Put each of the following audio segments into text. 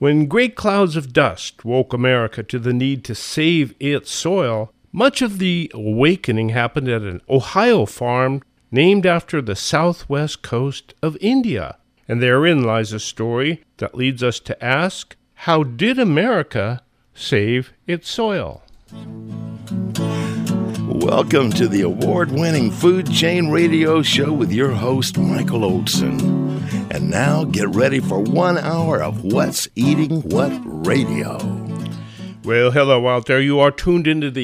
When great clouds of dust woke America to the need to save its soil, much of the awakening happened at an Ohio farm named after the southwest coast of India. And therein lies a story that leads us to ask, how did America save its soil? Welcome to the award-winning Food Chain Radio Show with your host, Michael Olson. And now get ready for 1 hour of What's Eating What Radio. Well, hello out there. You are tuned into the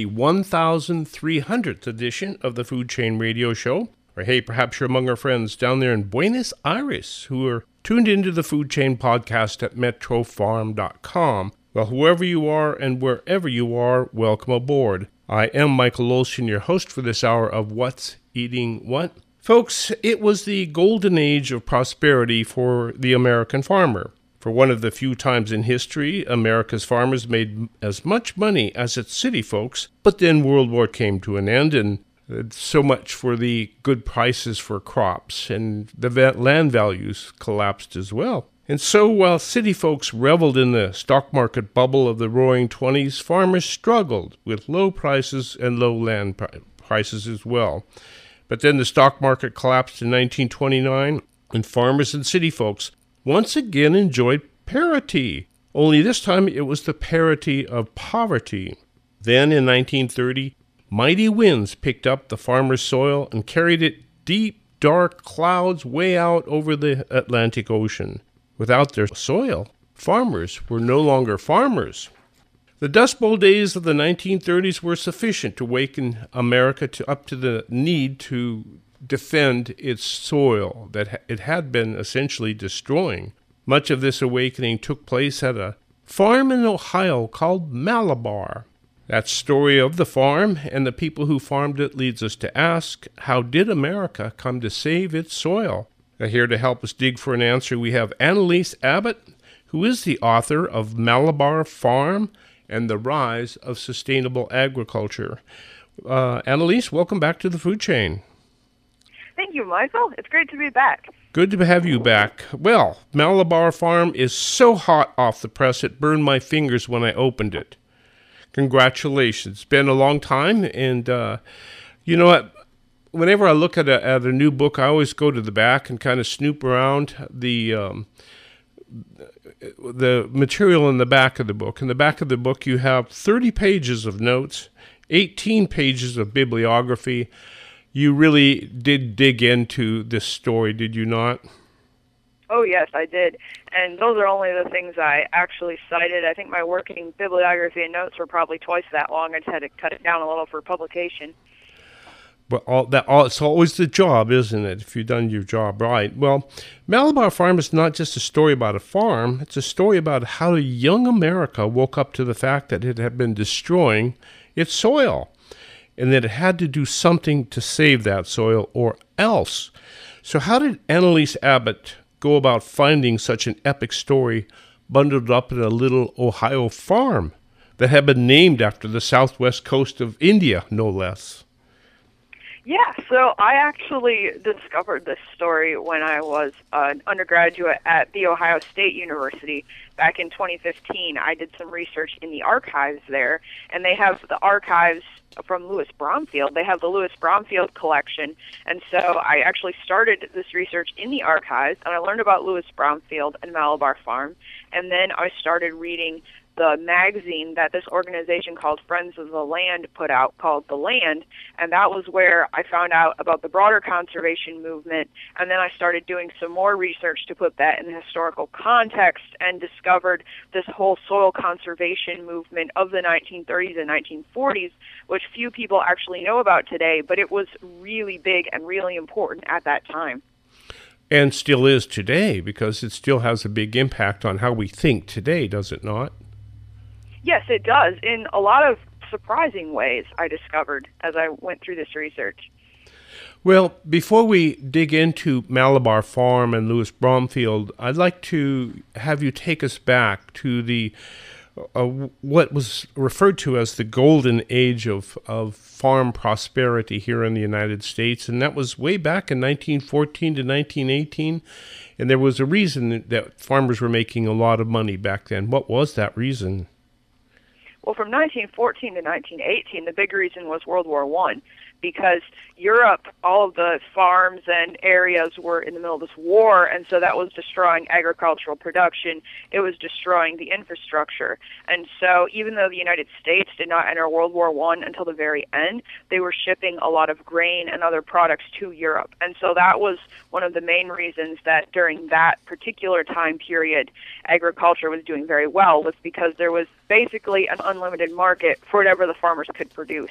1,300th edition of the Food Chain Radio Show. Or hey, perhaps you're among our friends down there in Buenos Aires who are tuned into the Food Chain podcast at metrofarm.com. Well, whoever you are and wherever you are, welcome aboard. I am Michael Olson, your host for this hour of What's Eating What. Folks, it was the golden age of prosperity for the American farmer. For one of the few times in history, America's farmers made as much money as its city folks, but then World War came to an end, and so much for the good prices for crops, and the land values collapsed as well. And so while city folks reveled in the stock market bubble of the roaring 20s, farmers struggled with low prices and low land prices as well. But then the stock market collapsed in 1929, and farmers and city folks once again enjoyed parity. Only this time it was the parity of poverty. Then in 1930, mighty winds picked up the farmer's soil and carried it deep, dark clouds way out over the Atlantic Ocean. Without their soil, farmers were no longer farmers. The Dust Bowl days of the 1930s were sufficient to waken America up to the need to defend its soil that it had been essentially destroying. Much of this awakening took place at a farm in Ohio called Malabar. That story of the farm and the people who farmed it leads us to ask, how did America come to save its soil? Now, here to help us dig for an answer, we have Annalise Abbott, who is the author of Malabar Farm and the Rise of Sustainable Agriculture. Annalise, welcome back to the Food Chain. Thank you, Michael. It's great to be back. Good to have you back. Well, Malabar Farm is so hot off the press it burned my fingers when I opened it. Congratulations. It's been a long time, and you know what? Whenever I look at a new book, I always go to the back and kind of snoop around the material in the back of the book. In the back of the book, you have 30 pages of notes, 18 pages of bibliography. You really did dig into this story, did you not? Oh, yes, I did. And those are only the things I actually cited. I think my working bibliography and notes were probably twice that long. I just had to cut it down a little for publication. But it's always the job, isn't it, if you've done your job right? Well, Malabar Farm is not just a story about a farm. It's a story about how young America woke up to the fact that it had been destroying its soil and that it had to do something to save that soil or else. So how did Annalise Abbott go about finding such an epic story bundled up in a little Ohio farm that had been named after the southwest coast of India, no less? Yeah, so I actually discovered this story when I was an undergraduate at The Ohio State University back in 2015. I did some research in the archives there, and they have the archives from Louis Bromfield. They have the Louis Bromfield collection, and so I actually started this research in the archives, and I learned about Louis Bromfield and Malabar Farm, and then I started reading the magazine that this organization called Friends of the Land put out called The Land, and that was where I found out about the broader conservation movement, and then I started doing some more research to put that in historical context and discovered this whole soil conservation movement of the 1930s and 1940s, which few people actually know about today, but it was really big and really important at that time. And still is today, because it still has a big impact on how we think today, does it not? Yes, it does, in a lot of surprising ways, I discovered as I went through this research. Well, before we dig into Malabar Farm and Louis Bromfield, I'd like to have you take us back to the what was referred to as the golden age of farm prosperity here in the United States, and that was way back in 1914 to 1918. And there was a reason that farmers were making a lot of money back then. What was that reason? Well, from 1914 to 1918, the big reason was World War I, because Europe, all of the farms and areas were in the middle of this war, and so that was destroying agricultural production. It was destroying the infrastructure. And so even though the United States did not enter World War I until the very end, they were shipping a lot of grain and other products to Europe. And so that was one of the main reasons that during that particular time period, agriculture was doing very well, was because there was basically an unlimited market for whatever the farmers could produce.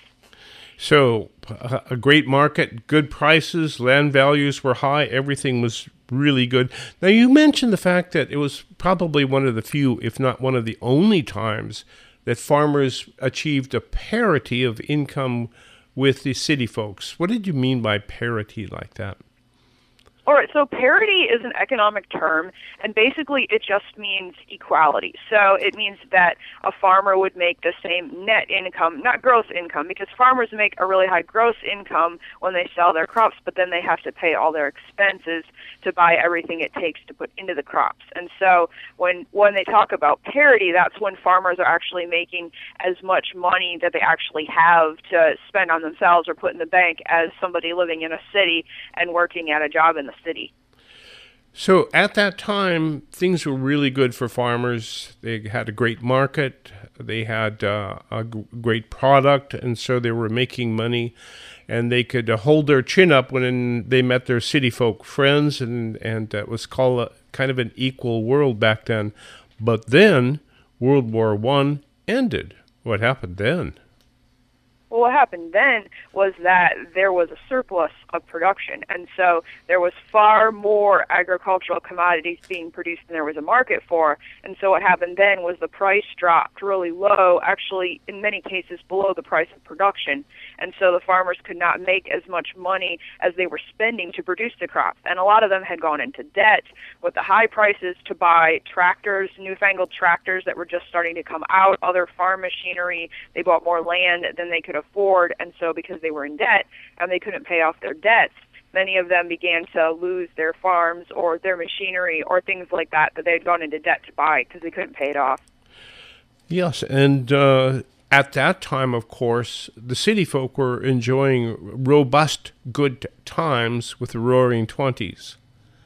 So a great market, good prices, land values were high, everything was really good. Now, you mentioned the fact that it was probably one of the few, if not one of the only times, that farmers achieved a parity of income with the city folks. What did you mean by parity like that? All right, so parity is an economic term, and basically it just means equality. So it means that a farmer would make the same net income, not gross income, because farmers make a really high gross income when they sell their crops, but then they have to pay all their expenses to buy everything it takes to put into the crops. And so when they talk about parity, that's when farmers are actually making as much money that they actually have to spend on themselves or put in the bank as somebody living in a city and working at a job in the city. So at that time, things were really good for farmers. They had a great market. They had a great product, and so they were making money. And they could hold their chin up when they met their city folk friends, and it was called kind of an equal world back then. But then World War I ended. What happened then? Well, what happened then was that there was a surplus of production, and so there was far more agricultural commodities being produced than there was a market for. And so what happened then was the price dropped really low, actually in many cases below the price of production. And so the farmers could not make as much money as they were spending to produce the crops. And a lot of them had gone into debt with the high prices to buy tractors, newfangled tractors that were just starting to come out, other farm machinery. They bought more land than they could afford, and so because they were in debt and they couldn't pay off their debts, many of them began to lose their farms or their machinery or things like that they had gone into debt to buy because they couldn't pay it off. Yes, and at that time, of course, the city folk were enjoying robust good times with the Roaring '20s.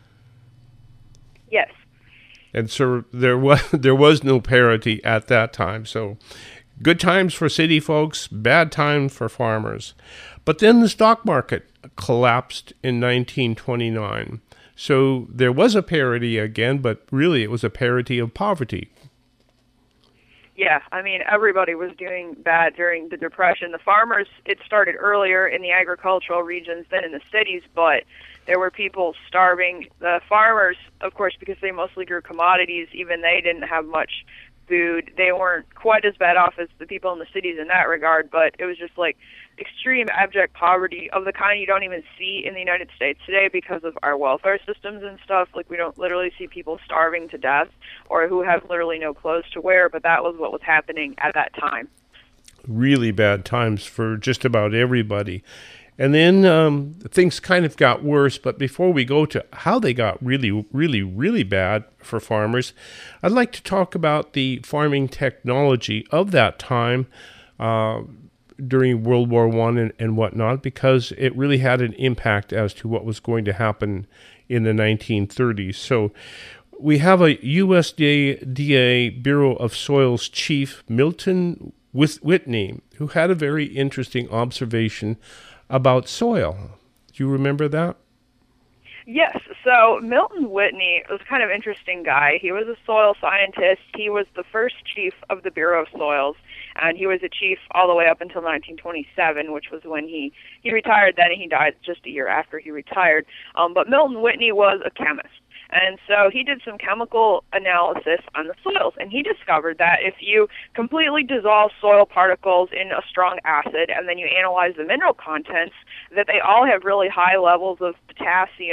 Yes. And so there was no parity at that time. So good times for city folks, bad times for farmers. But then the stock market collapsed in 1929. So there was a parity again, but really it was a parity of poverty. Yeah, I mean, everybody was doing bad during the Depression. The farmers, it started earlier in the agricultural regions than in the cities, but there were people starving. The farmers, of course, because they mostly grew commodities, even they didn't have much food. They weren't quite as bad off as the people in the cities in that regard, but it was just like extreme abject poverty of the kind you don't even see in the United States today because of our welfare systems and stuff. Like, we don't literally see people starving to death or who have literally no clothes to wear, but that was what was happening at that time. Really bad times for just about everybody. And then things kind of got worse, but before we go to how they got really, really, really bad for farmers, I'd like to talk about the farming technology of that time during World War I and whatnot, because it really had an impact as to what was going to happen in the 1930s. So we have a USDA Bureau of Soils chief, Milton Whitney, who had a very interesting observation about soil. Do you remember that? Yes. So Milton Whitney was a kind of interesting guy. He was a soil scientist. He was the first chief of the Bureau of Soils, and he was a chief all the way up until 1927, which was when he retired then, and he died just a year after he retired. But Milton Whitney was a chemist. And so he did some chemical analysis on the soils, and he discovered that if you completely dissolve soil particles in a strong acid and then you analyze the mineral contents, that they all have really high levels of potassium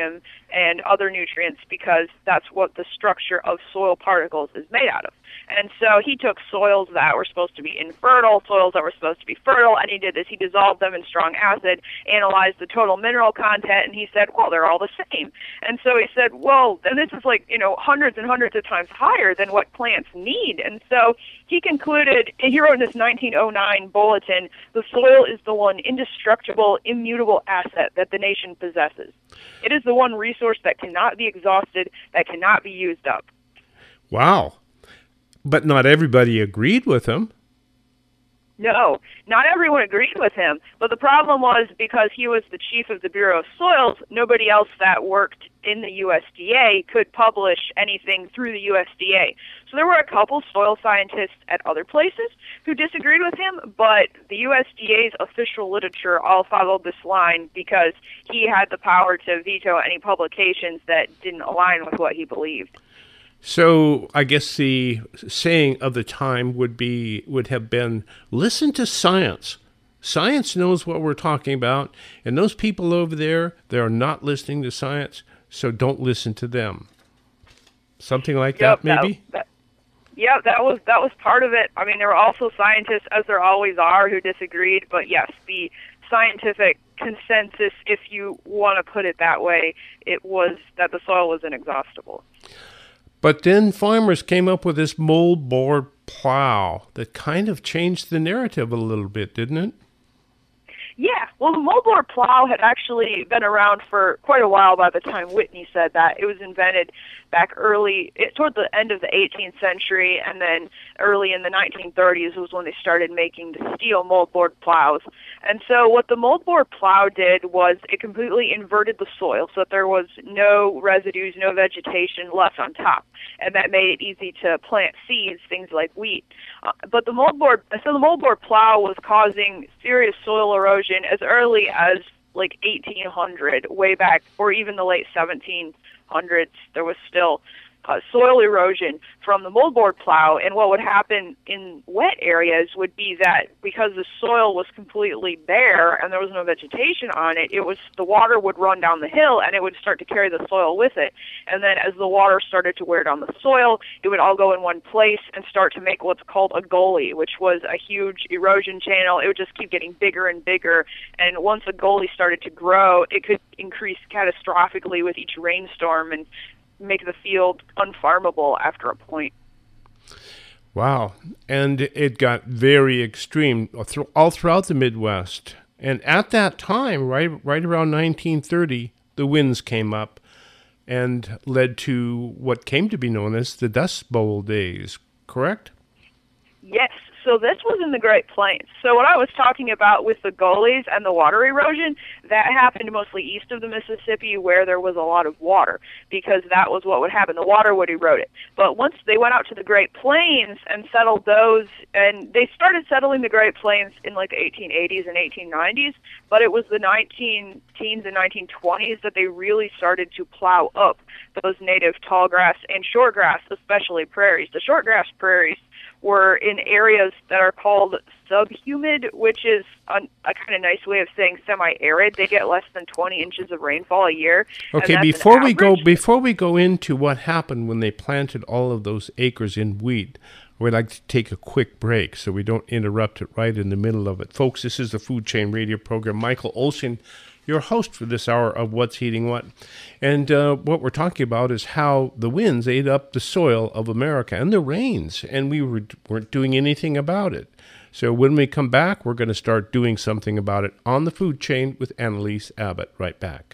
and other nutrients because that's what the structure of soil particles is made out of. And so he took soils that were supposed to be infertile, soils that were supposed to be fertile, and he did this. He dissolved them in strong acid, analyzed the total mineral content, and he said, well, they're all the same. And so he said, well, and this is like, hundreds and hundreds of times higher than what plants need. And so he concluded, and he wrote in this 1909 bulletin, the soil is the one indestructible, immutable asset that the nation possesses. It is the one resource that cannot be exhausted, that cannot be used up. Wow. But not everybody agreed with him. No, not everyone agreed with him. But the problem was because he was the chief of the Bureau of Soils, nobody else that worked in the USDA could publish anything through the USDA. So there were a couple soil scientists at other places who disagreed with him, but the USDA's official literature all followed this line because he had the power to veto any publications that didn't align with what he believed. So I guess the saying of the time would have been, listen to science. Science knows what we're talking about, and those people over there, they're not listening to science, so don't listen to them. Something like that, maybe? That was part of it. I mean, there were also scientists, as there always are, who disagreed, but yes, the scientific consensus, if you want to put it that way, it was that the soil was inexhaustible. But then farmers came up with this moldboard plow that kind of changed the narrative a little bit, didn't it? Yeah, well, the moldboard plow had actually been around for quite a while by the time Whitney said that. It was invented back toward the end of the 18th century, and then early in the 1930s was when they started making the steel moldboard plows. And so what the moldboard plow did was it completely inverted the soil so that there was no residues, no vegetation left on top, and that made it easy to plant seeds, things like wheat. But the moldboard plow was causing serious soil erosion as early as like 1800, way back, or even the late 1700s. There was still soil erosion from the moldboard plow, and what would happen in wet areas would be that because the soil was completely bare and there was no vegetation on it, the water would run down the hill and it would start to carry the soil with it. And then as the water started to wear down the soil, it would all go in one place and start to make what's called a gully, which was a huge erosion channel. It would just keep getting bigger and bigger, and once a gully started to grow, it could increase catastrophically with each rainstorm and make the field unfarmable after a point. Wow. And it got very extreme all throughout the Midwest. And at that time, right around 1930, the winds came up and led to what came to be known as the Dust Bowl days, correct? Yes. So this was in the Great Plains. So what I was talking about with the gullies and the water erosion, that happened mostly east of the Mississippi where there was a lot of water, because that was what would happen. The water would erode it. But once they went out to the Great Plains and settled those, and they started settling the Great Plains in like the 1880s and 1890s, but it was the 19-teens and 1920s that they really started to plow up those native tall grass and short grass, especially prairies. The short grass prairies were in areas that are called subhumid, which is a kind of nice way of saying semi-arid. They get less than 20 inches of rainfall a year. Okay, before we go into what happened when they planted all of those acres in wheat, we'd like to take a quick break so we don't interrupt it right in the middle of it. Folks, this is the Food Chain Radio program. Michael Olson, your host for this hour of What's Eating What. And what we're talking about is how the winds ate up the soil of America and the rains, and we weren't doing anything about it. So when we come back, we're going to start doing something about it on the food chain with Annalise Abbott. Right back.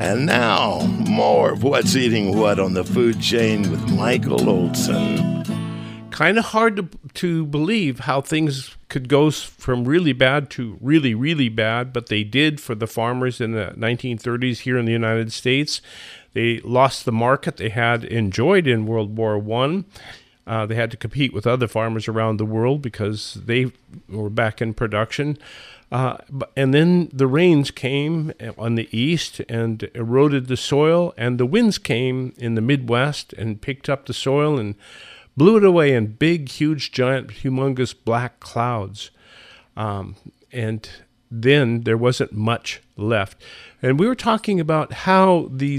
And now, more of What's Eating What on the Food Chain with Michael Olson. Kind of hard to believe how things could go from really bad to really, really bad, but they did for the farmers in the 1930s here in the United States. They lost the market they had enjoyed in World War I. They had to compete with other farmers around the world because they were back in production. And then the rains came on the east and eroded the soil, and the winds came in the Midwest and picked up the soil and blew it away in big, huge, giant, humongous black clouds. And then there wasn't much left. And we were talking about how the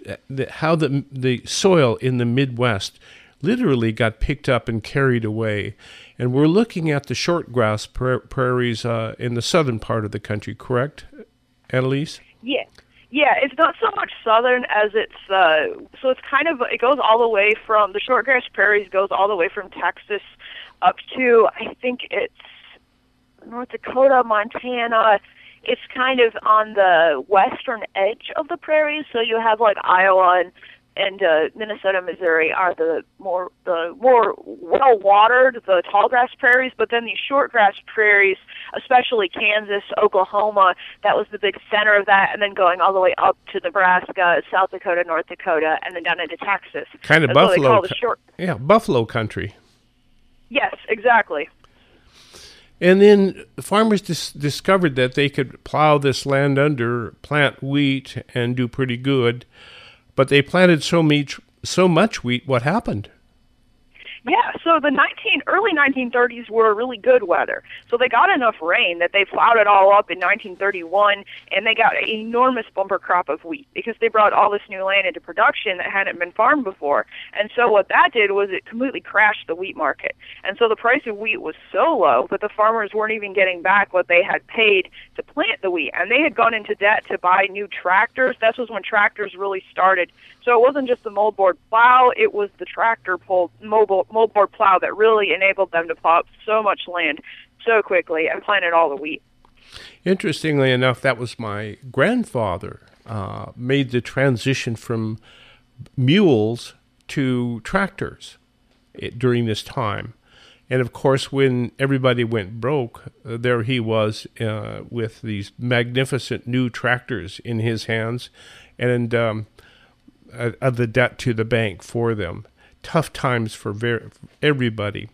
soil in the Midwest literally got picked up and carried away. And we're looking at the shortgrass prairies in the southern part of the country, correct, Annalise? Yeah. Yeah, it's not so much southern as it's, so it's kind of, it goes all the way from, the shortgrass prairies goes all the way from Texas up to, I think it's North Dakota, Montana. It's kind of on the western edge of the prairies, so you have like Iowa and Minnesota, Missouri are the more well-watered, the tallgrass prairies, but then these shortgrass prairies, especially Kansas, Oklahoma, that was the big center of that, and then going all the way up to Nebraska, South Dakota, North Dakota, and then down into Texas. Kind of That's buffalo, buffalo country. Yes, exactly. And then farmers discovered that they could plow this land under, plant wheat, and do pretty good. But they planted so much wheat, what happened? Yeah, so the early 1930s were really good weather. So they got enough rain that they plowed it all up in 1931, and they got an enormous bumper crop of wheat because they brought all this new land into production that hadn't been farmed before. And so what that did was it completely crashed the wheat market. And so the price of wheat was so low that the farmers weren't even getting back what they had paid to plant the wheat. And they had gone into debt to buy new tractors. That was when tractors really started. So it wasn't just the moldboard plow, it was the tractor-pulled moldboard plow that really enabled them to plow up so much land so quickly and planted all the wheat. Interestingly enough, that was my grandfather made the transition from mules to tractors during this time. And of course, when everybody went broke, there he was with these magnificent new tractors in his hands and of the debt to the bank for them. Tough times for everybody.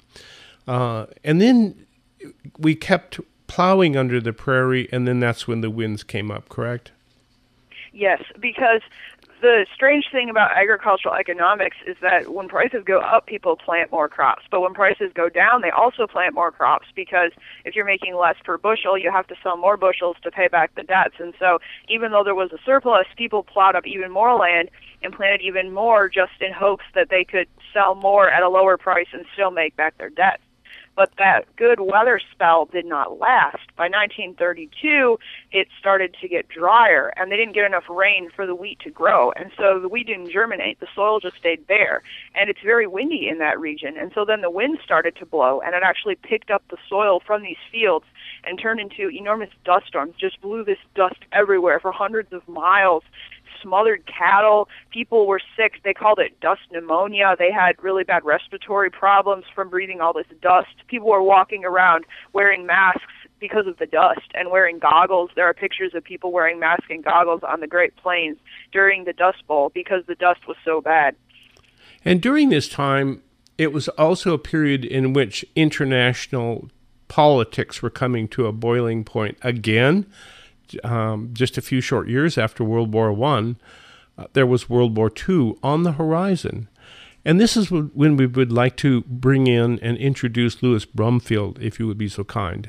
And then we kept plowing under the prairie, and then that's when the winds came up, correct? Yes, because the strange thing about agricultural economics is that when prices go up, people plant more crops. But when prices go down, they also plant more crops because if you're making less per bushel, you have to sell more bushels to pay back the debts. And so even though there was a surplus, people plowed up even more land and planted even more just in hopes that they could sell more at a lower price and still make back their debts. But that good weather spell did not last. By 1932, it started to get drier, and they didn't get enough rain for the wheat to grow. And so the wheat didn't germinate. The soil just stayed bare. And it's very windy in that region. And so then the wind started to blow, and it actually picked up the soil from these fields and turned into enormous dust storms, just blew this dust everywhere for hundreds of miles. Smothered cattle. People were sick. They called it dust pneumonia. They had really bad respiratory problems from breathing all this dust. People were walking around wearing masks because of the dust and wearing goggles. There are pictures of people wearing masks and goggles on the Great Plains during the Dust Bowl because the dust was so bad. And during this time, it was also a period in which international politics were coming to a boiling point again. Just a few short years after World War I, there was World War II on the horizon. And this is when we would like to bring in and introduce Louis Brumfield, if you would be so kind.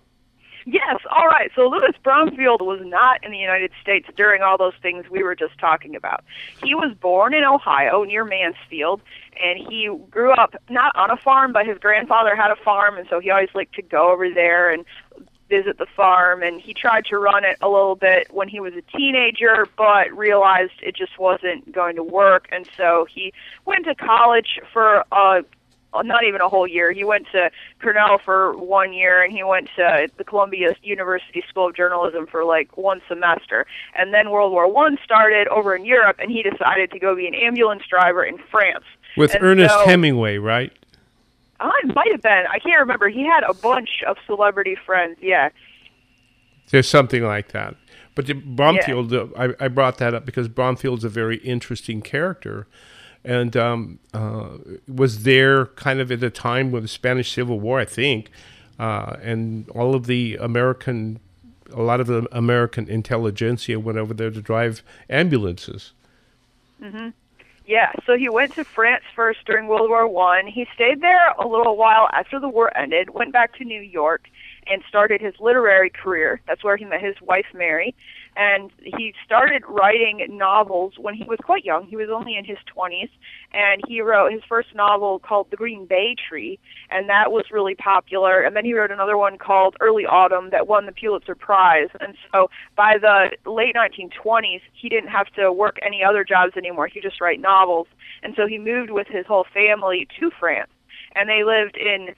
Yes, all right. So Louis Brumfield was not in the United States during all those things we were just talking about. He was born in Ohio near Mansfield, and he grew up not on a farm, but his grandfather had a farm, and so he always liked to go over there and visit the farm, and he tried to run it a little bit when he was a teenager, but realized it just wasn't going to work, and so he went to college for not even a whole year. He went to Cornell for 1 year, and he went to the Columbia University School of Journalism for like 1 semester. And then World War I started over in Europe, and he decided to go be an ambulance driver in France. With And Ernest so- Hemingway, right? It might have been. I can't remember. He had a bunch of celebrity friends, yeah. There's something like that. But Bromfield, I brought that up because Bromfield's a very interesting character, and was there kind of at the time with the Spanish Civil War, I think, and all of a lot of the American intelligentsia went over there to drive ambulances. Mm-hmm. Yeah, so he went to France first during World War I. He stayed there a little while after the war ended, went back to New York, and started his literary career. That's where he met his wife, Mary. And he started writing novels when he was quite young. He was only in his 20s. And he wrote his first novel called The Green Bay Tree, and that was really popular. And then he wrote another one called Early Autumn that won the Pulitzer Prize. And so by the late 1920s, he didn't have to work any other jobs anymore. He could just write novels. And so he moved with his whole family to France. And they lived in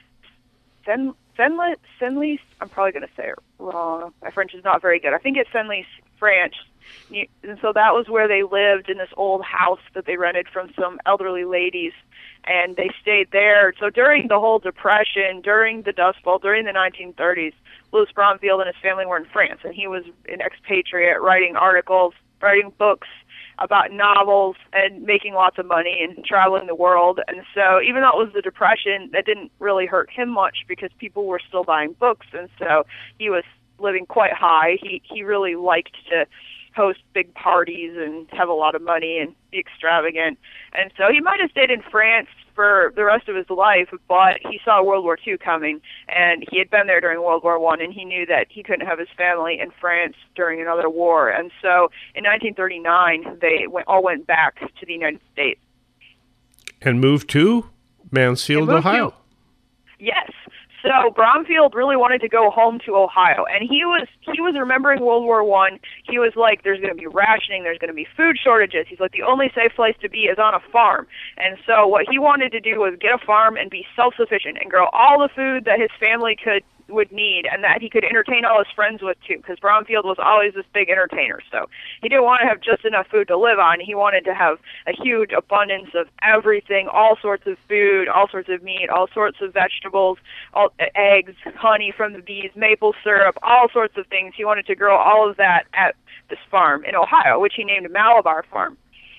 Senlis, I'm probably going to say it wrong. My French is not very good. I think it's Senlis, France. And so that was where they lived, in this old house that they rented from some elderly ladies, and they stayed there. So during the whole Depression, during the Dust Bowl, during the 1930s, Louis Bromfield and his family were in France, and he was an expatriate writing articles, writing books about novels, and making lots of money and traveling the world. And so even though it was the Depression, that didn't really hurt him much because people were still buying books, and so he was living quite high. He really liked to host big parties and have a lot of money and be extravagant. And so he might have stayed in France for the rest of his life, but he saw World War II coming, and he had been there during World War I, and he knew that he couldn't have his family in France during another war. And so in 1939, they all went back to the United States. And moved to Mansfield, Ohio. Yes. So Bromfield really wanted to go home to Ohio, and he was remembering World War I. He was like, there's going to be rationing, there's going to be food shortages. He's like, the only safe place to be is on a farm. And so what he wanted to do was get a farm and be self-sufficient and grow all the food that his family would need, and that he could entertain all his friends with too, because Bromfield was always this big entertainer. So he didn't want to have just enough food to live on. He wanted to have a huge abundance of everything, all sorts of food, all sorts of meat, all sorts of vegetables, eggs, honey from the bees, maple syrup, all sorts of things. He wanted to grow all of that at this farm in Ohio, which he named Malabar Farm.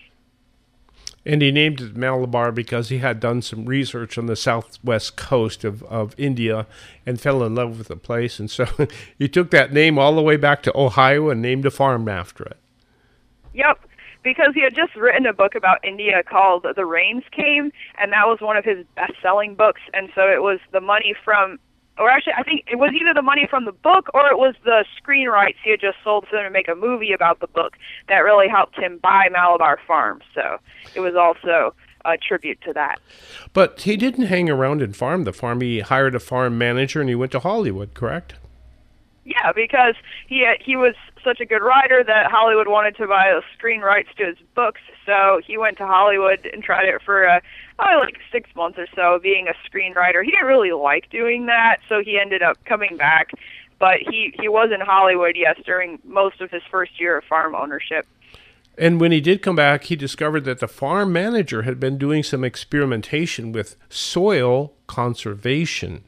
And he named it Malabar because he had done some research on the southwest coast of India and fell in love with the place. And so he took that name all the way back to Ohio and named a farm after it. Yep, because he had just written a book about India called The Rains Came, and that was one of his best-selling books. And so it was the money from, or actually I think it was either the money from the book or it was the screen rights he had just sold to them to make a movie about the book that really helped him buy Malabar Farm. So it was also a tribute to that. But he didn't hang around and farm the farm. He hired a farm manager and he went to Hollywood, correct? Yeah, because he was such a good writer that Hollywood wanted to buy the screen rights to his books, so he went to Hollywood and tried it for probably like 6 months or so, being a screenwriter. He didn't really like doing that, so he ended up coming back, but he was in Hollywood, yes, during most of his first year of farm ownership. And when he did come back, he discovered that the farm manager had been doing some experimentation with soil conservation.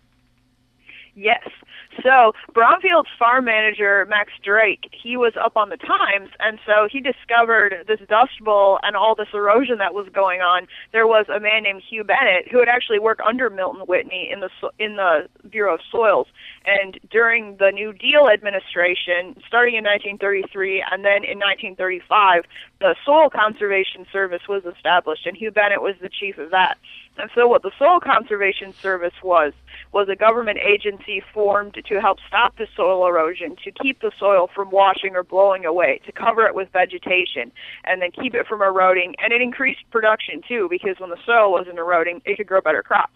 Yes. So Bromfield's farm manager, Max Drake, he was up on the Times, and so he discovered this Dust Bowl and all this erosion that was going on. There was a man named Hugh Bennett who had actually worked under Milton Whitney in the Bureau of Soils. And during the New Deal administration, starting in 1933 and then in 1935, the Soil Conservation Service was established, and Hugh Bennett was the chief of that. And so what the Soil Conservation Service was a government agency formed to help stop the soil erosion, to keep the soil from washing or blowing away, to cover it with vegetation, and then keep it from eroding. And it increased production, too, because when the soil wasn't eroding, it could grow better crops.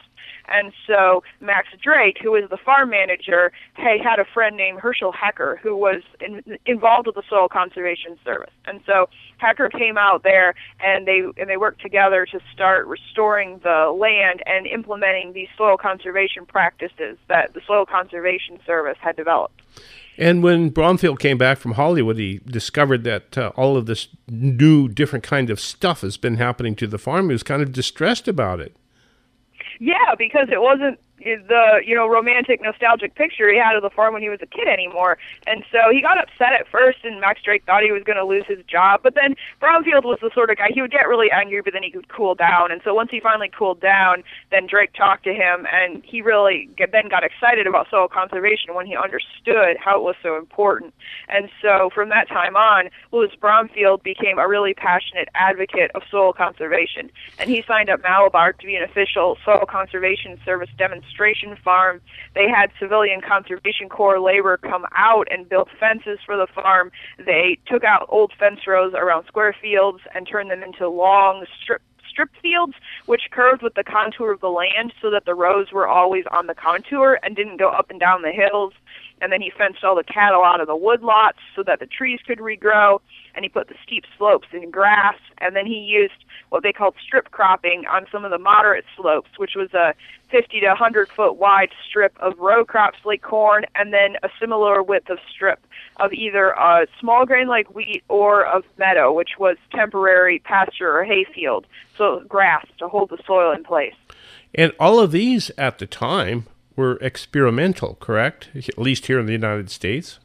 And so Max Drake, who was the farm manager, had a friend named Herschel Hecker who was involved with the Soil Conservation Service. And so Hecker came out there, and they worked together to start restoring the land and implementing these soil conservation practices that the Soil Conservation Service had developed. And when Bromfield came back from Hollywood, he discovered that all of this new, different kind of stuff has been happening to the farm. He was kind of distressed about it. Yeah, because it wasn't the romantic, nostalgic picture he had of the farm when he was a kid anymore. And so he got upset at first, and Max Drake thought he was going to lose his job. But then Bromfield was the sort of guy, he would get really angry, but then he would cool down. And so once he finally cooled down, then Drake talked to him, and he really then got excited about soil conservation when he understood how it was so important. And so from that time on, Louis Bromfield became a really passionate advocate of soil conservation. And he signed up Malabar to be an official Soil Conservation Service demonstration farm. They had Civilian Conservation Corps labor come out and build fences for the farm. They took out old fence rows around square fields and turned them into long strip fields, which curved with the contour of the land so that the rows were always on the contour and didn't go up and down the hills. And then he fenced all the cattle out of the wood lots so that the trees could regrow, and he put the steep slopes in grass, and then he used what they called strip cropping on some of the moderate slopes, which was a 50 to 100 foot wide strip of row crops like corn, and then a similar width of strip of either a small grain like wheat or of meadow, which was temporary pasture or hayfield, so grass to hold the soil in place. And all of these at the time were experimental, correct? At least here in the United States?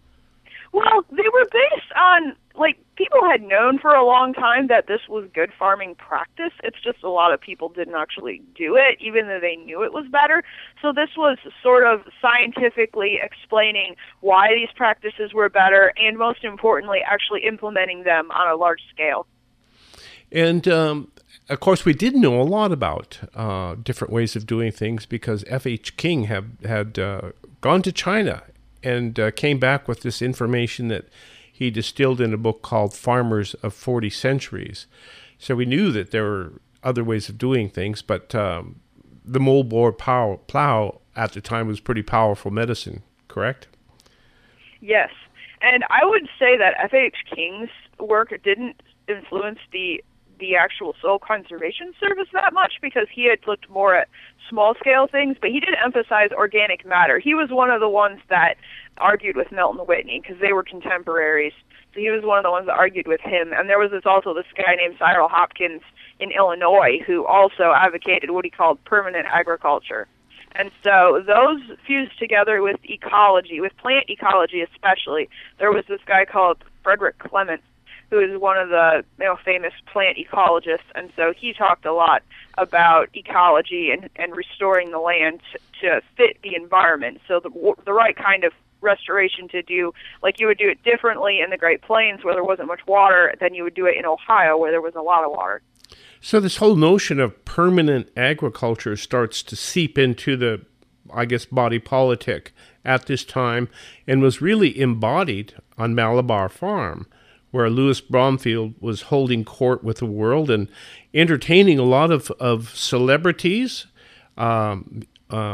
Well, they were based on, people had known for a long time that this was good farming practice. It's just a lot of people didn't actually do it, even though they knew it was better. So this was sort of scientifically explaining why these practices were better, and most importantly, actually implementing them on a large scale. And, of course, we did know a lot about different ways of doing things because F.H. King had gone to China and came back with this information that he distilled in a book called Farmers of 40 Centuries. So we knew that there were other ways of doing things, but the moldboard plow at the time was pretty powerful medicine, correct? Yes. And I would say that F.H. King's work didn't influence the actual Soil Conservation Service that much because he had looked more at small-scale things, but he did emphasize organic matter. He was one of the ones that argued with Milton Whitney because they were contemporaries. So he was one of the ones that argued with him. And there was also this guy named Cyril Hopkins in Illinois who also advocated what he called permanent agriculture. And so those fused together with ecology, with plant ecology especially. There was this guy called Frederick Clements, who is one of the famous plant ecologists, and so he talked a lot about ecology and restoring the land to fit the environment. So the right kind of restoration to do, like you would do it differently in the Great Plains where there wasn't much water than you would do it in Ohio where there was a lot of water. So this whole notion of permanent agriculture starts to seep into the, body politic at this time and was really embodied on Malabar Farm, where Louis Bromfield was holding court with the world and entertaining a lot of celebrities. Humphrey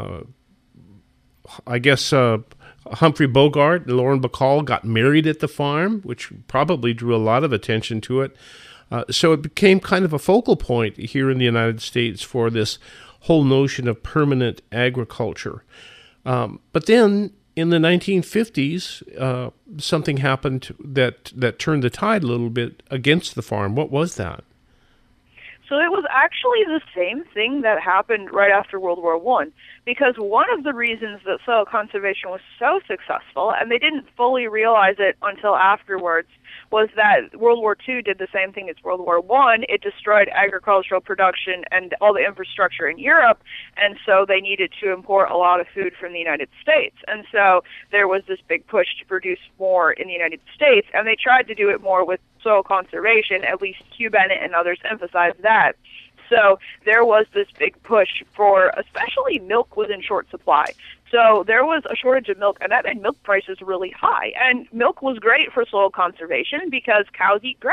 Bogart and Lauren Bacall got married at the farm, which probably drew a lot of attention to it. So it became kind of a focal point here in the United States for this whole notion of permanent agriculture. But then in the 1950s, something happened that turned the tide a little bit against the farm. What was that? So it was actually the same thing that happened right after World War I, because one of the reasons that soil conservation was so successful, and they didn't fully realize it until afterwards, was that World War II did the same thing as World War I. It destroyed agricultural production and all the infrastructure in Europe, and so they needed to import a lot of food from the United States. And so there was this big push to produce more in the United States, and they tried to do it more with soil conservation. At least Hugh Bennett and others emphasized that. So there was this big push for, especially milk was in short supply. So there was a shortage of milk, and that made milk prices really high. And milk was great for soil conservation because cows eat grass.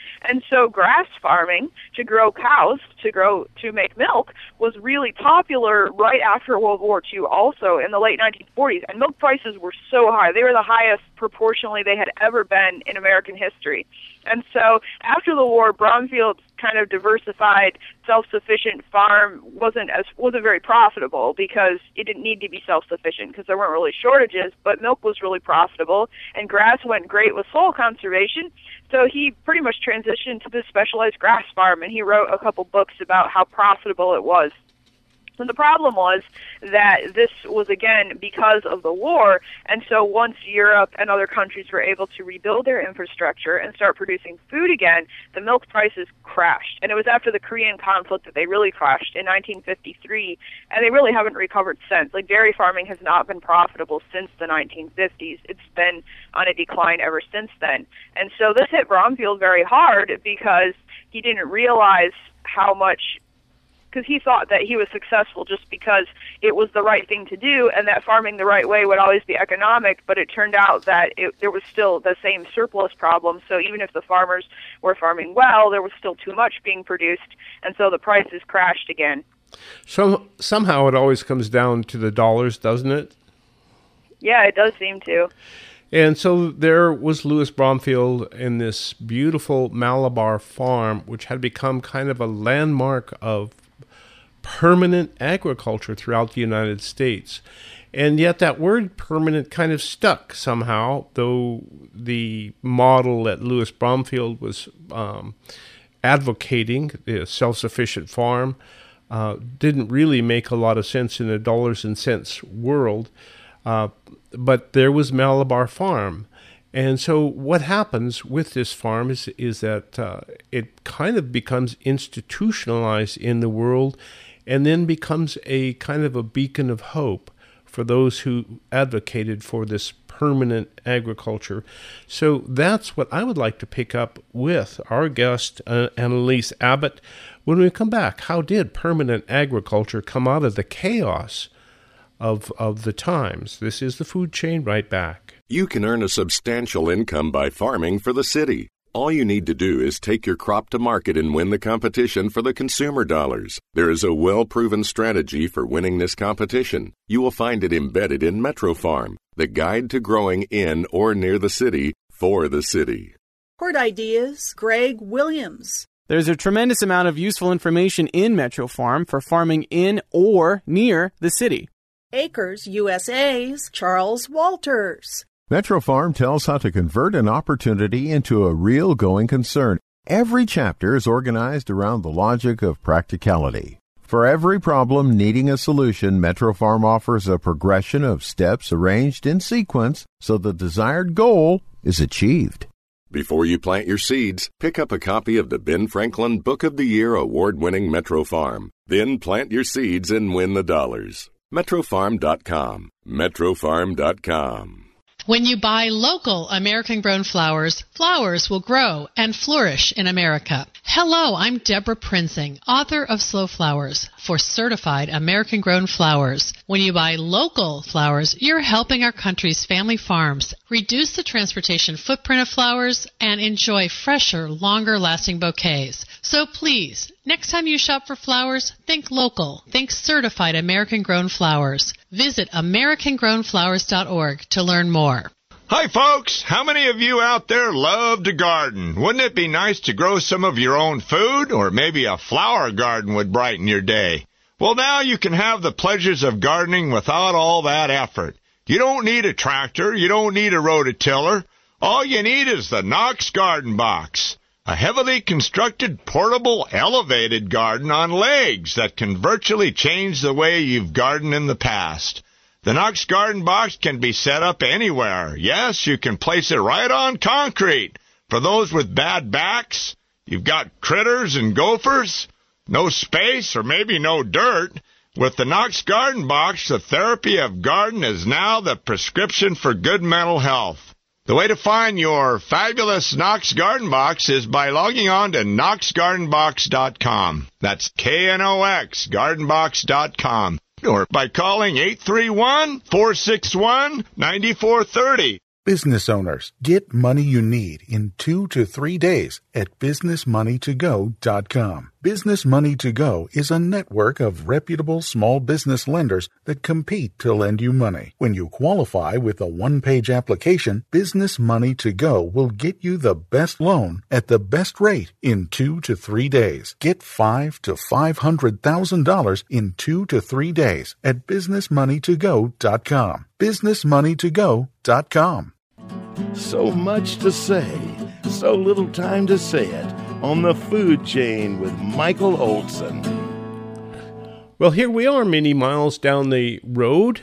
And so grass farming to grow cows, to make milk, was really popular right after World War II also in the late 1940s. And milk prices were so high. They were the highest proportionally they had ever been in American history. And so after the war, Bromfield's kind of diversified, self-sufficient farm wasn't very profitable because it didn't need to be self-sufficient because there weren't really shortages, but milk was really profitable, and grass went great with soil conservation. So he pretty much transitioned to this specialized grass farm, and he wrote a couple books about how profitable it was. And the problem was that this was, again, because of the war, and so once Europe and other countries were able to rebuild their infrastructure and start producing food again, the milk prices crashed. And it was after the Korean conflict that they really crashed in 1953, and they really haven't recovered since. Like, dairy farming has not been profitable since the 1950s. It's been on a decline ever since then. And so this hit Bromfield very hard because he didn't realize how much, because he thought that he was successful just because it was the right thing to do and that farming the right way would always be economic, but it turned out that there was still the same surplus problem. So even if the farmers were farming well, there was still too much being produced, and so the prices crashed again. So somehow it always comes down to the dollars, doesn't it? Yeah, it does seem to. And so there was Louis Bromfield in this beautiful Malabar farm, which had become kind of a landmark of permanent agriculture throughout the United States. And yet that word permanent kind of stuck somehow, though the model that Louis Bromfield was advocating, the self-sufficient farm, didn't really make a lot of sense in a dollars and cents world. But there was Malabar Farm. And so what happens with this farm is that it kind of becomes institutionalized in the world, and then becomes a kind of a beacon of hope for those who advocated for this permanent agriculture. So that's what I would like to pick up with our guest, Annalise Abbott. When we come back, how did permanent agriculture come out of the chaos of the times? This is the Food Chain. Right back. You can earn a substantial income by farming for the city. All you need to do is take your crop to market and win the competition for the consumer dollars. There is a well-proven strategy for winning this competition. You will find it embedded in Metro Farm, the guide to growing in or near the city for the city. Port Ideas, Greg Williams. There's a tremendous amount of useful information in Metro Farm for farming in or near the city. Acres USA's Charles Walters. Metro Farm tells how to convert an opportunity into a real going concern. Every chapter is organized around the logic of practicality. For every problem needing a solution, Metro Farm offers a progression of steps arranged in sequence so the desired goal is achieved. Before you plant your seeds, pick up a copy of the Ben Franklin Book of the Year award-winning Metro Farm. Then plant your seeds and win the dollars. MetroFarm.com. MetroFarm.com. When you buy local American-grown flowers, flowers will grow and flourish in America. Hello, I'm Deborah Prinzing, author of Slow Flowers for certified American-grown flowers. When you buy local flowers, you're helping our country's family farms reduce the transportation footprint of flowers and enjoy fresher, longer-lasting bouquets. So please, next time you shop for flowers, think local. Think certified American-grown flowers. Visit AmericanGrownFlowers.org to learn more. Hi, folks. How many of you out there love to garden? Wouldn't it be nice to grow some of your own food? Or maybe a flower garden would brighten your day. Well, now you can have the pleasures of gardening without all that effort. You don't need a tractor. You don't need a rototiller. All you need is the Knox Garden Box, a heavily constructed, portable, elevated garden on legs that can virtually change the way you've gardened in the past. The Knox Garden Box can be set up anywhere. Yes, you can place it right on concrete. For those with bad backs, you've got critters and gophers, no space or maybe no dirt. With the Knox Garden Box, the therapy of garden is now the prescription for good mental health. The way to find your fabulous Knox Garden Box is by logging on to KnoxGardenBox.com. That's KNOX, gardenbox.com. Or by calling 831-461-9430. Business owners, get money you need in 2 to 3 days at businessmoney2go.com. Business Money to Go is a network of reputable small business lenders that compete to lend you money. When you qualify with a one-page application, Business Money to Go will get you the best loan at the best rate in 2 to 3 days. Get $500,000 to $500,000 in 2 to 3 days at businessmoney2go.com. businessmoney2go.com. So much to say, so little time to say it on the Food Chain with Michael Olson. Well, here we are many miles down the road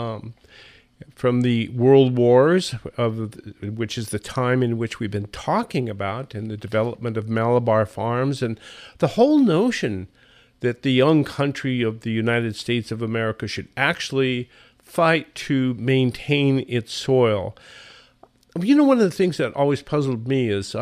from the World Wars, which is the time in which we've been talking about, and the development of Malabar Farms, and the whole notion that the young country of the United States of America should actually fight to maintain its soil. You know, one of the things that always puzzled me is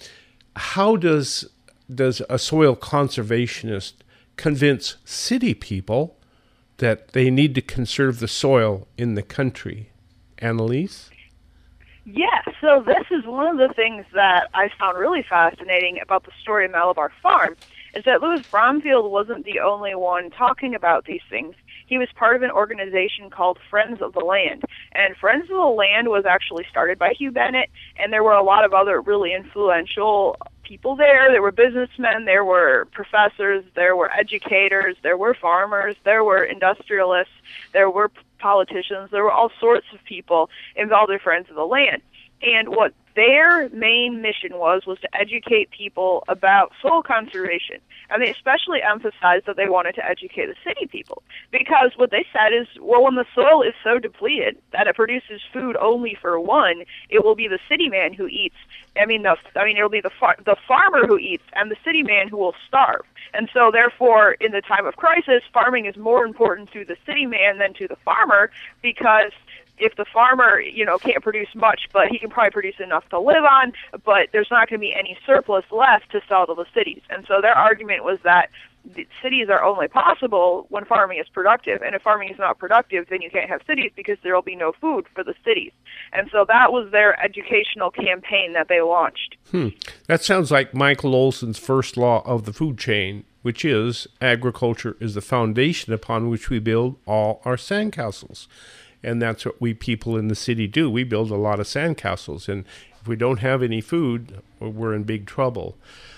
how does a soil conservationist convince city people that they need to conserve the soil in the country? Annalise? Yeah, so this is one of the things that I found really fascinating about the story of Malabar Farm, is that Louis Bromfield wasn't the only one talking about these things. He was part of an organization called Friends of the Land. And Friends of the Land was actually started by Hugh Bennett, and there were a lot of other really influential people there. There were businessmen, there were professors, there were educators, there were farmers, there were industrialists, there were politicians, there were all sorts of people involved in Friends of the Land. And what their main mission was to educate people about soil conservation. And they especially emphasized that they wanted to educate the city people, because what they said is, well, when the soil is so depleted that it produces food only for one, it will be the city man who eats. It'll be the farmer who eats, and the city man who will starve. And so, therefore, in the time of crisis, farming is more important to the city man than to the farmer, because if the farmer, can't produce much, but he can probably produce enough to live on, but there's not going to be any surplus left to sell to the cities. And so their argument was that the cities are only possible when farming is productive, and if farming is not productive, then you can't have cities because there will be no food for the cities. And so that was their educational campaign that they launched. That sounds like Michael Olson's first law of the food chain, which is agriculture is the foundation upon which we build all our sandcastles. And that's what we people in the city do. We build a lot of sandcastles, and if we don't have any food, we're in big trouble.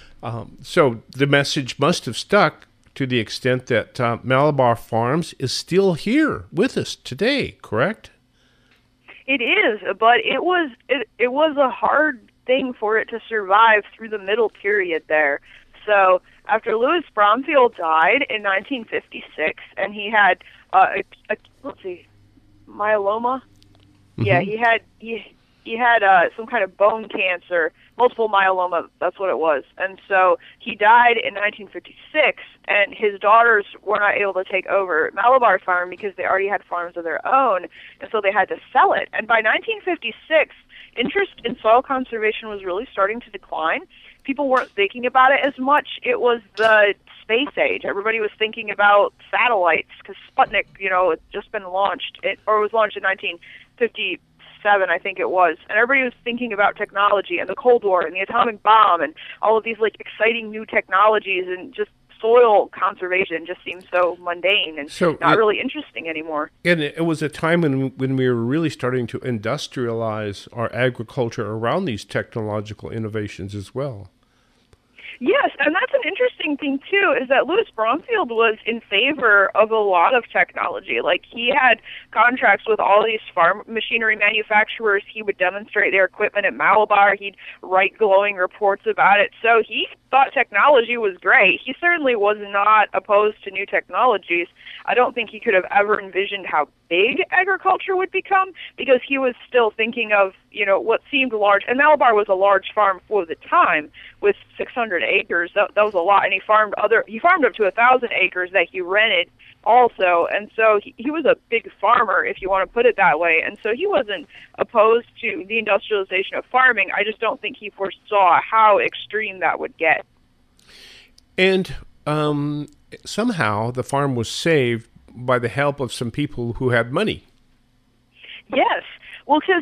So the message must have stuck to the extent that Malabar Farms is still here with us today, correct? It is, but it was a hard thing for it to survive through the middle period there. So after Louis Bromfield died in 1956, and he had myeloma. Mm-hmm. Yeah, he had some kind of bone cancer, multiple myeloma, that's what it was. And so he died in 1956, and his daughters were not able to take over Malabar Farm because they already had farms of their own, and so they had to sell it. And by 1956, interest in soil conservation was really starting to decline. People weren't thinking about it as much. It was the space age. Everybody was thinking about satellites because Sputnik, had just been launched. It was launched in 1957, I think it was. And everybody was thinking about technology and the Cold War and the atomic bomb and all of these exciting new technologies, and just soil conservation just seems so mundane and not really interesting anymore. And it was a time when we were really starting to industrialize our agriculture around these technological innovations as well. Yes, and that's an interesting thing, too, is that Louis Bromfield was in favor of a lot of technology. He had contracts with all these farm machinery manufacturers. He would demonstrate their equipment at Malabar. He'd write glowing reports about it. So he thought technology was great. He certainly was not opposed to new technologies. I don't think he could have ever envisioned how big agriculture would become, because he was still thinking of, what seemed large. And Malabar was a large farm for the time with 600 acres. That was a lot. And he farmed up to 1,000 acres that he rented also. And so he was a big farmer, if you want to put it that way. And so he wasn't opposed to the industrialization of farming. I just don't think he foresaw how extreme that would get. And somehow the farm was saved by the help of some people who had money. Yes. Well, because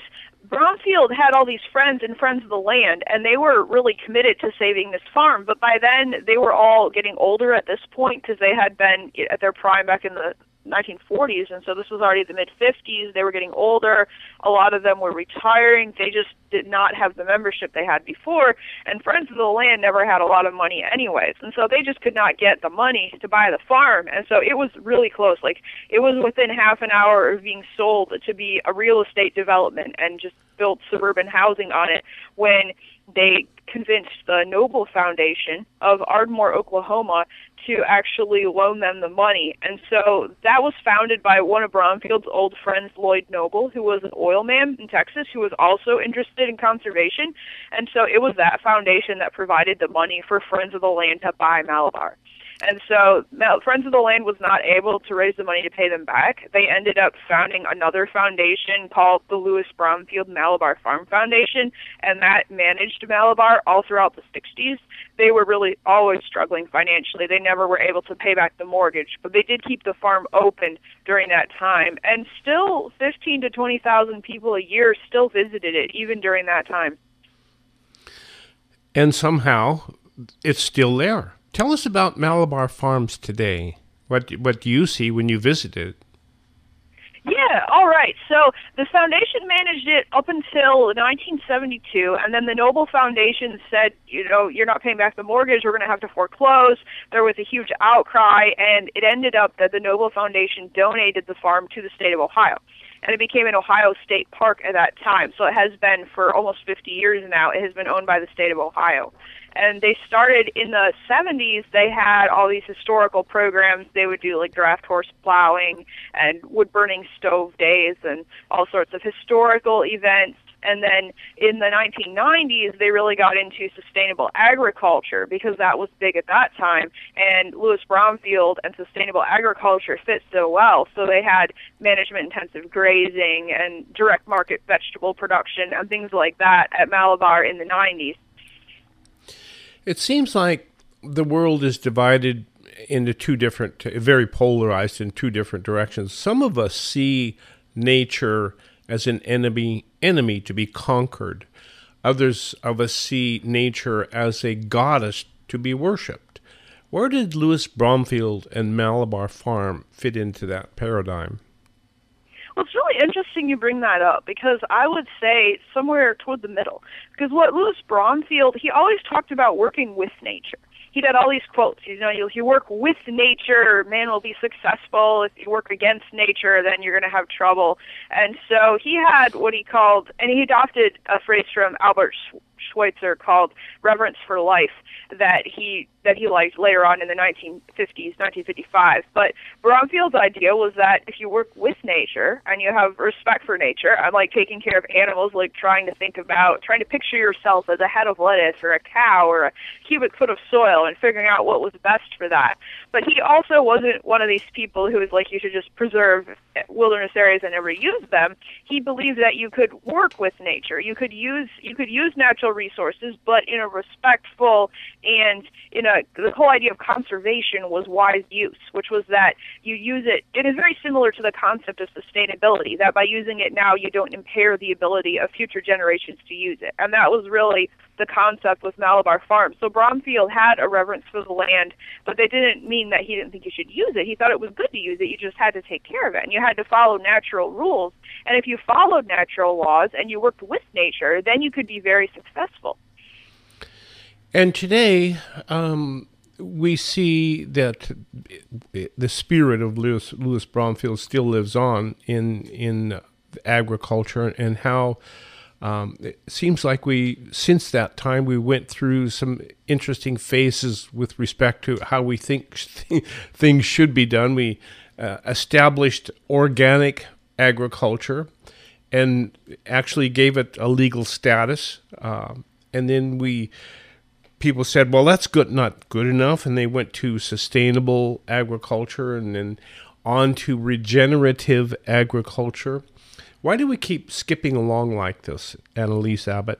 Bromfield had all these friends and Friends of the Land, and they were really committed to saving this farm. But by then, they were all getting older at this point because they had been at their prime back in the 1940s, and so this was already the mid-50s. They were getting older. A lot of them were retiring. They just did not have the membership they had before, and Friends of the Land never had a lot of money anyways, and so they just could not get the money to buy the farm, and so it was really close. Like, it was within half an hour of being sold to be a real estate development and just built suburban housing on it when they convinced the Noble Foundation of Ardmore, Oklahoma, to actually loan them the money. And so that was founded by one of Bromfield's old friends, Lloyd Noble, who was an oil man in Texas, who was also interested in conservation. And so it was that foundation that provided the money for Friends of the Land to buy Malabar. And so Friends of the Land was not able to raise the money to pay them back. They ended up founding another foundation called the Lewis Bromfield Malabar Farm Foundation, and that managed Malabar all throughout the 60s. They were really always struggling financially. They never were able to pay back the mortgage, but they did keep the farm open during that time. And still 15 to 20,000 people a year still visited it, even during that time. And somehow it's still there. Tell us about Malabar Farms today. What do you see when you visit it? Yeah, all right. So the foundation managed it up until 1972, and then the Noble Foundation said, you're not paying back the mortgage, we're going to have to foreclose. There was a huge outcry, and it ended up that the Noble Foundation donated the farm to the state of Ohio. And it became an Ohio State Park at that time. So it has been for almost 50 years now. It has been owned by the state of Ohio. And they started in the 70s. They had all these historical programs. They would do like draft horse plowing and wood burning stove days and all sorts of historical events. And then in the 1990s, they really got into sustainable agriculture because that was big at that time. And Lewis Bromfield and sustainable agriculture fit so well. So they had management-intensive grazing and direct market vegetable production and things like that at Malabar in the 90s. It seems like the world is divided into two different, very polarized in two different directions. Some of us see nature as an enemy to be conquered. Others of us see nature as a goddess to be worshipped. Where did Lewis Bromfield and Malabar Farm fit into that paradigm? Well, it's really interesting you bring that up because I would say somewhere toward the middle. Because what Lewis Bromfield, he always talked about working with nature. He had all these quotes, if you work with nature, man will be successful. If you work against nature, then you're going to have trouble. And so he had what he called, and he adopted a phrase from Albert Schweitzer called reverence for life that he liked later on in the 1950s, 1955. But Bromfield's idea was that if you work with nature and you have respect for nature, and like taking care of animals, like trying to picture yourself as a head of lettuce or a cow or a cubic foot of soil and figuring out what was best for that. But he also wasn't one of these people who was like, you should just preserve wilderness areas and never use them. He believed that you could work with nature. You could use natural resources, but in a respectful and the whole idea of conservation was wise use, which was that you use it. It is very similar to the concept of sustainability, that by using it now, you don't impair the ability of future generations to use it. And that was really the concept with Malabar Farm. So Bromfield had a reverence for the land, but they didn't mean that he didn't think you should use it. He thought it was good to use it. You just had to take care of it, and you had to follow natural rules. And if you followed natural laws and you worked with nature, then you could be very successful. And today, we see that the spirit of Lewis Bromfield still lives on in agriculture, and how it seems like since that time, we went through some interesting phases with respect to how we think things should be done. We established organic agriculture and actually gave it a legal status, and then people said, well, that's not good enough, and they went to sustainable agriculture and then on to regenerative agriculture. Why do we keep skipping along like this, Annalise Abbott?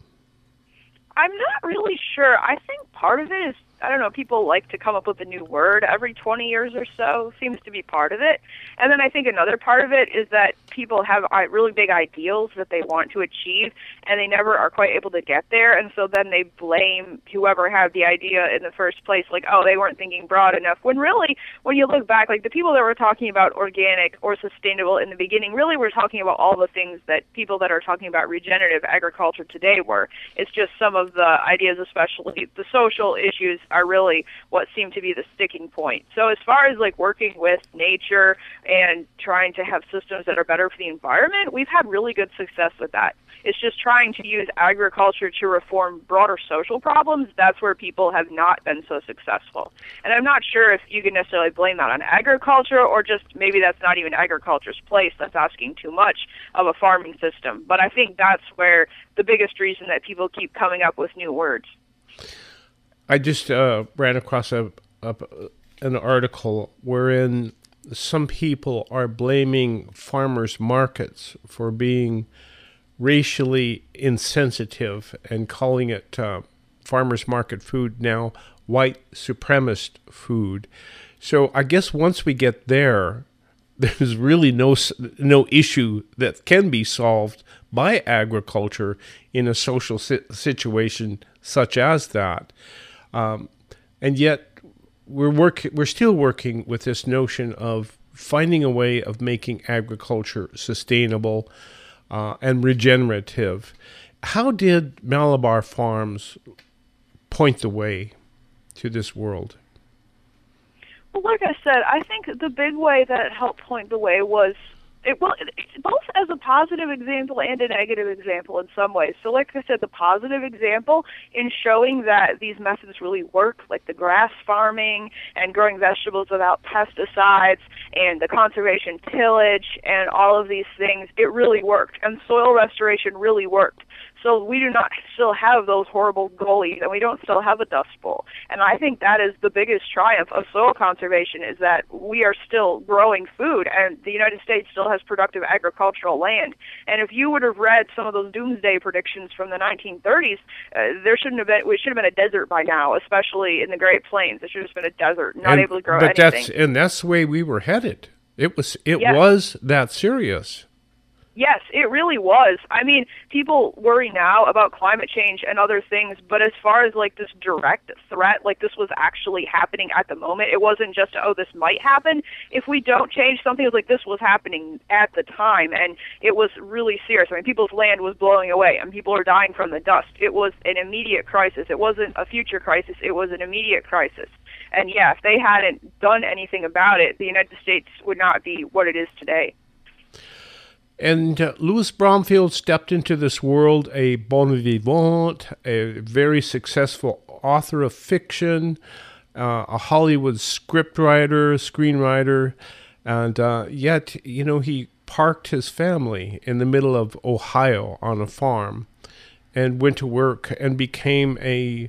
I'm not really sure. I think part of it is, people like to come up with a new word every 20 years or so, seems to be part of it. And then I think another part of it is that people have really big ideals that they want to achieve, and they never are quite able to get there, and so then they blame whoever had the idea in the first place, like, oh, they weren't thinking broad enough, when really, when you look back, like, the people that were talking about organic or sustainable in the beginning really were talking about all the things that people that are talking about regenerative agriculture today were. It's just some of the ideas, especially the social issues, are really what seem to be the sticking point. So as far as, like, working with nature and trying to have systems that are better for the environment, we've had really good success with that. It's just trying to use agriculture to reform broader social problems. That's where people have not been so successful. And I'm not sure if you can necessarily blame that on agriculture, or just maybe that's not even agriculture's place. That's asking too much of a farming system. But I think that's where the biggest reason that people keep coming up with new words. I just ran across an article wherein some people are blaming farmers' markets for being racially insensitive and calling it farmers market food now white supremacist food. So I guess once we get there, there's really no issue that can be solved by agriculture in a social situation such as that. And yet we're still working with this notion of finding a way of making agriculture sustainable and regenerative. How did Malabar Farms point the way to this world? Well, like I said, I think the big way that it helped point the way was both as a positive example and a negative example in some ways. So like I said, the positive example in showing that these methods really work, like the grass farming and growing vegetables without pesticides and the conservation tillage and all of these things, it really worked. And soil restoration really worked. So we do not still have those horrible gullies, and we don't still have a dust bowl. And I think that is the biggest triumph of soil conservation, is that we are still growing food, and the United States still has productive agricultural land. And if you would have read some of those doomsday predictions from the 1930s, we should have been a desert by now, especially in the Great Plains. It should have just been a desert, not able to grow anything. That's the way we were headed. It was that serious. Yes, it really was. I mean, people worry now about climate change and other things, but as far as like this direct threat, like this was actually happening at the moment. It wasn't just, oh, this might happen. If we don't change something, it was like this was happening at the time, and it was really serious. I mean, people's land was blowing away, and people are dying from the dust. It was an immediate crisis. It wasn't a future crisis. It was an immediate crisis. And yeah, if they hadn't done anything about it, the United States would not be what it is today. And Louis Bromfield stepped into this world a bon vivant, a very successful author of fiction, a Hollywood scriptwriter, screenwriter, and yet, he parked his family in the middle of Ohio on a farm and went to work and became a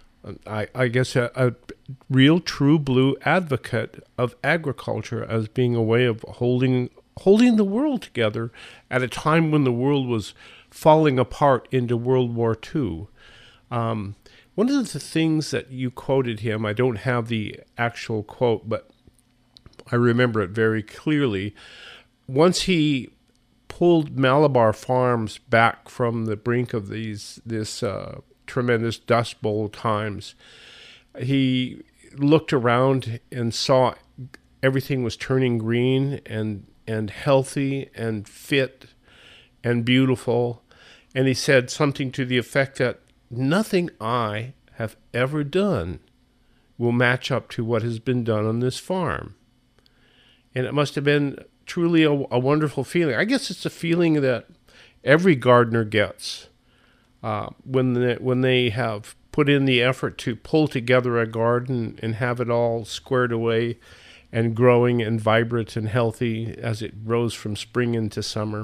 real true blue advocate of agriculture as being a way of holding the world together at a time when the world was falling apart into World War II. One of the things that you quoted him, I don't have the actual quote, but I remember it very clearly. Once he pulled Malabar Farms back from the brink of this tremendous Dust Bowl times, he looked around and saw everything was turning green and healthy and fit and beautiful. And he said something to the effect that nothing I have ever done will match up to what has been done on this farm. And it must have been truly a wonderful feeling. I guess it's a feeling that every gardener gets when they have put in the effort to pull together a garden and have it all squared away and growing and vibrant and healthy as it grows from spring into summer.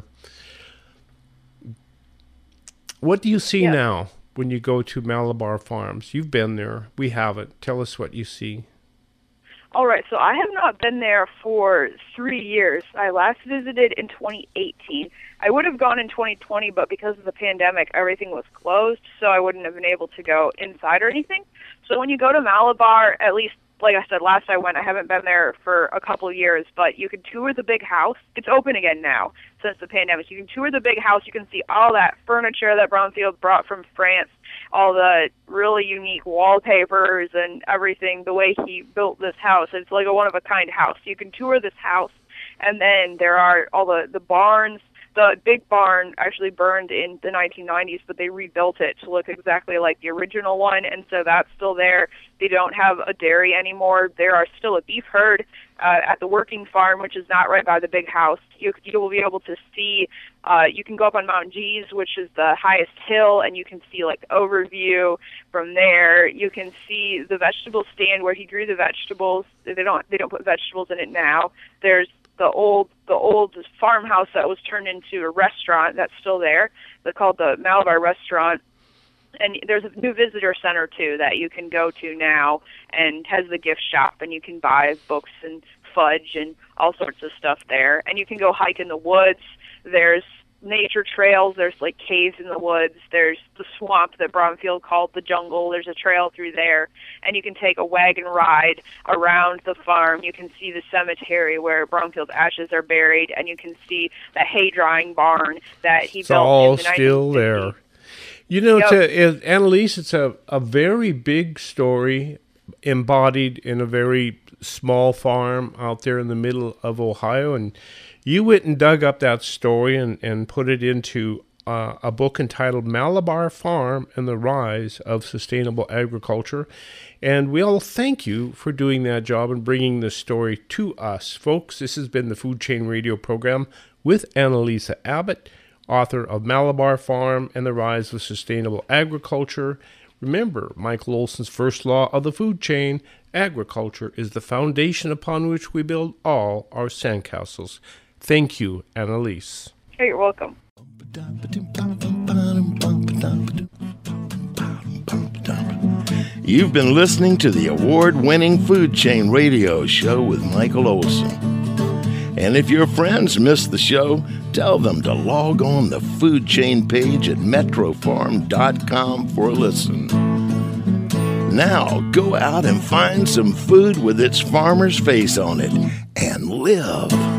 What do you see now when you go to Malabar Farms? You've been there. We haven't. Tell us what you see. All right, so I have not been there for 3 years. I last visited in 2018. I would have gone in 2020, but because of the pandemic, everything was closed, so I wouldn't have been able to go inside or anything. So when you go to Malabar, at least like I said, last I went, I haven't been there for a couple of years, but you can tour the big house. It's open again now since the pandemic. You can tour the big house. You can see all that furniture that Bromfield brought from France, all the really unique wallpapers and everything, the way he built this house. It's like a one-of-a-kind house. You can tour this house, and then there are all the barns. The big barn actually burned in the 1990s, but they rebuilt it to look exactly like the original one, and so that's still there. They don't have a dairy anymore. There are still a beef herd at the working farm, which is not right by the big house. You will be able to see, you can go up on Mount Gees, which is the highest hill, and you can see like the overview from there. You can see the vegetable stand where he grew the vegetables. They don't put vegetables in it now. There's the old farmhouse that was turned into a restaurant that's still there. They're called the Malabar Restaurant. And there's a new visitor center, too, that you can go to now and has the gift shop, and you can buy books and fudge and all sorts of stuff there. And you can go hike in the woods. There's nature trails. There's, like, caves in the woods. There's the swamp that Bromfield called the jungle. There's a trail through there. And you can take a wagon ride around the farm. You can see the cemetery where Bromfield's ashes are buried, and you can see the hay-drying barn that he built in the 1950s. It's all still there. You know, Annalise, it's a very big story embodied in a very small farm out there in the middle of Ohio. And you went and dug up that story and put it into a book entitled Malabar Farm and the Rise of Sustainable Agriculture. And we all thank you for doing that job and bringing this story to us. Folks, this has been the Food Chain Radio program with Annalisa Abbott, author of Malabar Farm and the Rise of Sustainable Agriculture. Remember, Michael Olson's first law of the food chain: agriculture is the foundation upon which we build all our sandcastles. Thank you, Annalise. Hey, you're welcome. You've been listening to the award-winning Food Chain Radio show with Michael Olson. And if your friends missed the show, tell them to log on the Food Chain page at metrofarm.com for a listen. Now, go out and find some food with its farmer's face on it and live.